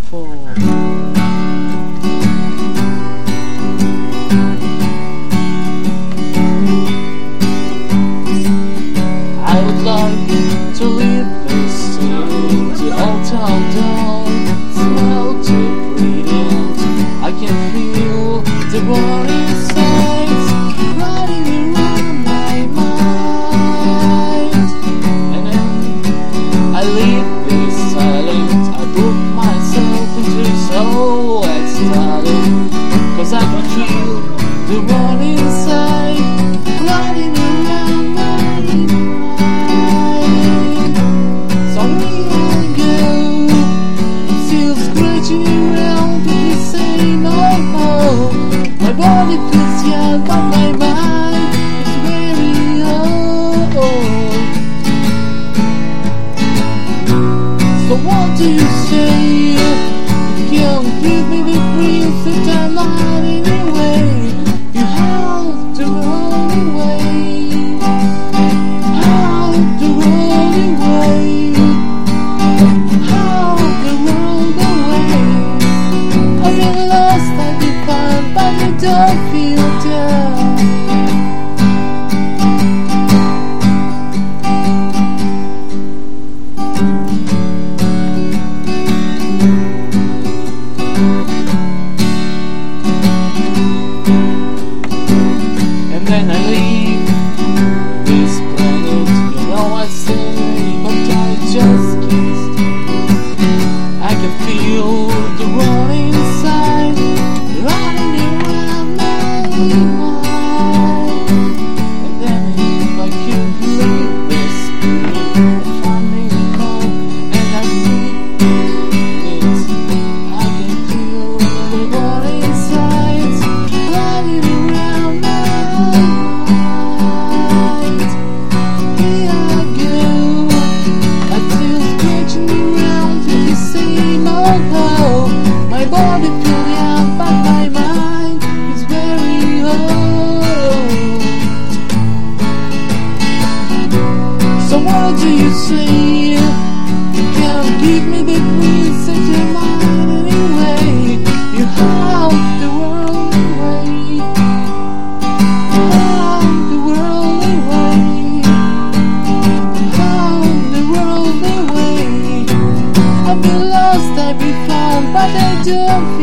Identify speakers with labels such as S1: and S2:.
S1: fall. I would like to leave this city to old town down, smell to breathe in. I can feel the warning signs running around my mind. And then I leave this silence. I put myself into so ecstatic, 'cause I can feel the warning sign running around my mind. So here I go, still scratching around to the same old hole. My body feels young, but my mind is very old. So what do you say? You can't give me the dreams that I'm not anyway. You have to run away. Have to run away. Have to run away. I've been lost, I've been found, but I don't feel down. And then I leave this planet. You know I say, but I just can't stay. I can feel the warning sign running around my mind. And then if I could leave this planet, I find me home and I see it. I can feel the warning signs running around my mind. Here I go, I still scratching around to the same old hole. My body feels young, but my mind is very old. So what do you say? You can't give me the dreams that you're mine anyway. You have the world away. Have the world away. Have the world away. I've been lost, I've been found, but I don't